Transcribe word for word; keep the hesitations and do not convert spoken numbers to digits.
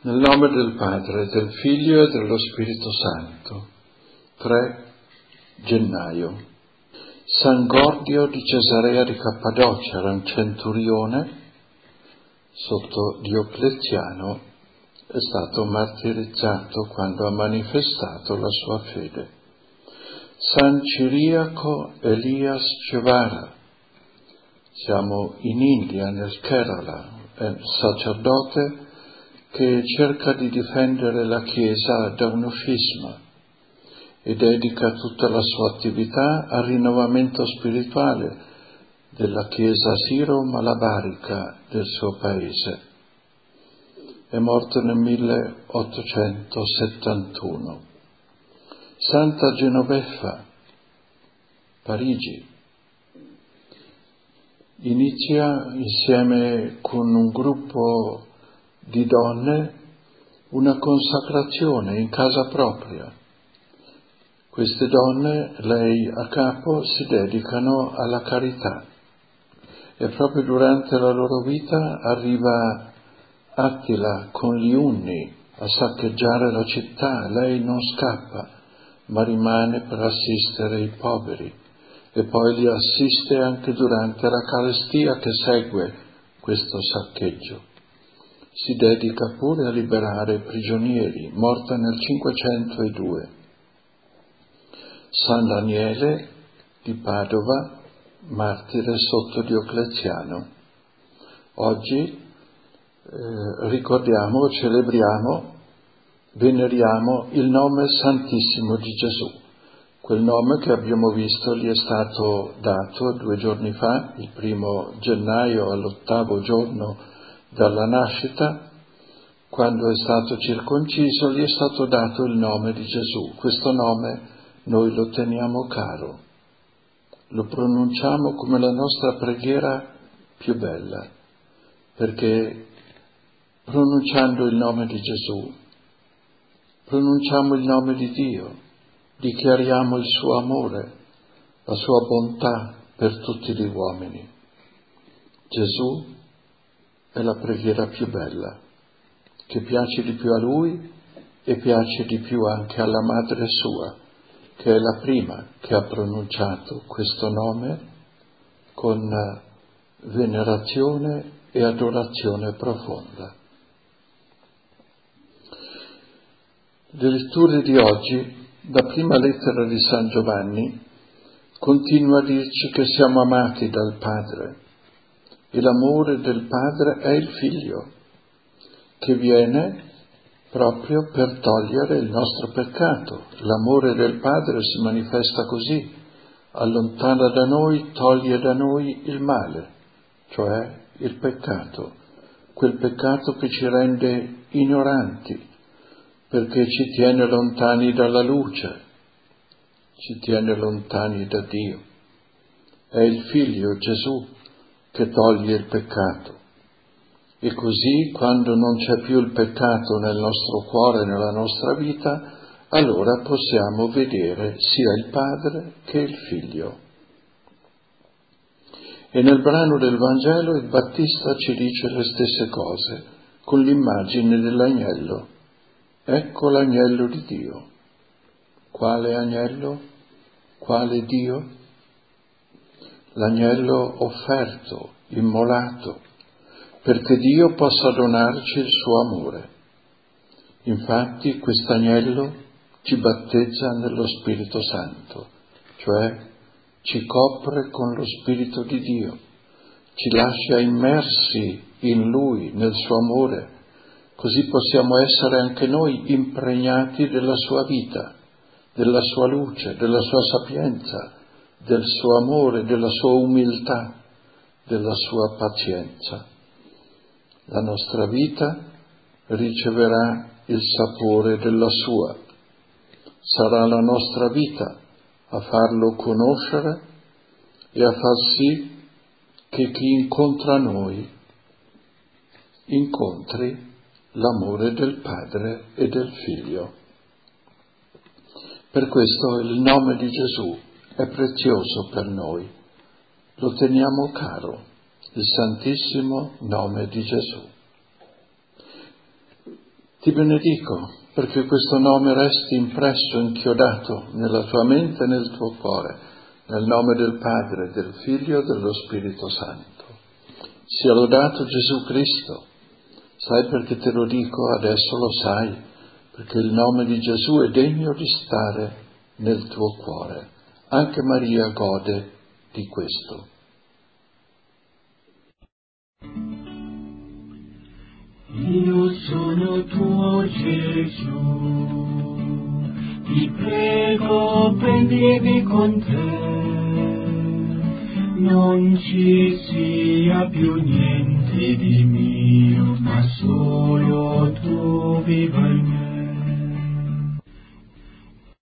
Nel nome del Padre, del Figlio e dello Spirito Santo. tre gennaio. San Gordio di Cesarea di Cappadocia era un centurione sotto Diocleziano, è stato martirizzato quando ha manifestato la sua fede. San Ciriaco Elias Cevara, siamo in India, nel Kerala, è un sacerdote che cerca di difendere la Chiesa da uno scisma e dedica tutta la sua attività al rinnovamento spirituale della Chiesa siro-malabarica del suo paese. È morto nel milleottocentosettantuno. Santa Genoveffa, Parigi, inizia insieme con un gruppo di donne una consacrazione in casa propria. Queste donne, lei a capo, si dedicano alla carità e proprio durante la loro vita arriva Attila con gli Unni a saccheggiare la città. Lei non scappa, ma rimane per assistere i poveri e poi li assiste anche durante la carestia che segue questo saccheggio. Si dedica pure a liberare i prigionieri, morta nel cinquecentodue. San Daniele di Padova, martire sotto Diocleziano. Oggi eh, ricordiamo, celebriamo, veneriamo il nome Santissimo di Gesù. Quel nome che abbiamo visto gli è stato dato due giorni fa, il primo gennaio, all'ottavo giorno dalla nascita. Quando è stato circonciso gli è stato dato il nome di Gesù. Questo nome noi lo teniamo caro, lo pronunciamo come la nostra preghiera più bella, perché pronunciando il nome di Gesù pronunciamo il nome di Dio, dichiariamo il suo amore, la sua bontà per tutti gli uomini. Gesù è la preghiera più bella, che piace di più a Lui e piace di più anche alla madre sua, che è la prima che ha pronunciato questo nome con venerazione e adorazione profonda. Le letture di oggi, la prima lettera di San Giovanni, continua a dirci che siamo amati dal Padre e l'amore del Padre è il Figlio, che viene proprio per togliere il nostro peccato. L'amore del Padre si manifesta così: allontana da noi, toglie da noi il male, cioè il peccato, quel peccato che ci rende ignoranti, perché ci tiene lontani dalla luce, ci tiene lontani da Dio. È il Figlio Gesù che toglie il peccato. E così, quando non c'è più il peccato nel nostro cuore, nella nostra vita, allora possiamo vedere sia il Padre che il Figlio. E nel brano del Vangelo il Battista ci dice le stesse cose, con l'immagine dell'agnello. Ecco l'agnello di Dio. Quale agnello? Quale Dio? L'agnello offerto, immolato, perché Dio possa donarci il suo amore. Infatti quest'agnello ci battezza nello Spirito Santo, cioè ci copre con lo Spirito di Dio, ci lascia immersi in Lui, nel suo amore, così possiamo essere anche noi impregnati della sua vita, della sua luce, della sua sapienza, del suo amore, della sua umiltà, della sua pazienza. La nostra vita riceverà il sapore della sua. Sarà la nostra vita a farlo conoscere e a far sì che chi incontra noi incontri l'amore del Padre e del Figlio. Per questo il nome di Gesù è prezioso per noi. Lo teniamo caro, il Santissimo nome di Gesù. Ti benedico perché questo nome resti impresso, inchiodato nella tua mente e nel tuo cuore, nel nome del Padre, del Figlio e dello Spirito Santo. Sia lodato Gesù Cristo. Sai perché te lo dico? Adesso lo sai, perché il nome di Gesù è degno di stare nel tuo cuore. Anche Maria gode di questo. Io sono tuo Gesù, ti prego prendimi con te, non ci sia più niente di mio, ma solo tu viva in me.